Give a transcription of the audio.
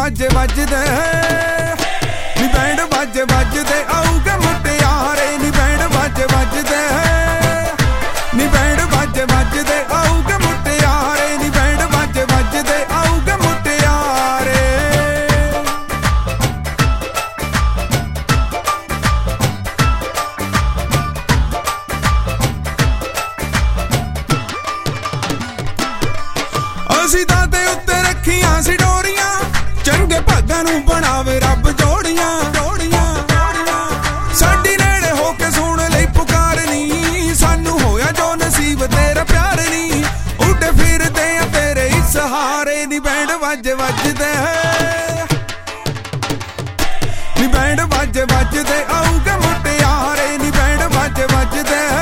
बाजे बजदे नी बैंड बाजे बजदे आऊगे मुटियारे नी बैंड बाजे बजदे नी बैंड बाजे बजदे आऊगे मुटियारे नी बैंड बाजे बजदे आऊगे मुटियारे। असीं तां ते उत्ते रखियां सी डोरियां चंगे भागां नूं बनावे रब जोड़ियां जोड़ियां साडी नेड़े हो के सुण लई पुकार नी सानू होया जो नसीब तेरा प्यार नी उड़े फिरदे आ तेरे ही सहारे नी बैंड बाजे बजदे नी बैंड बाजे बजदे।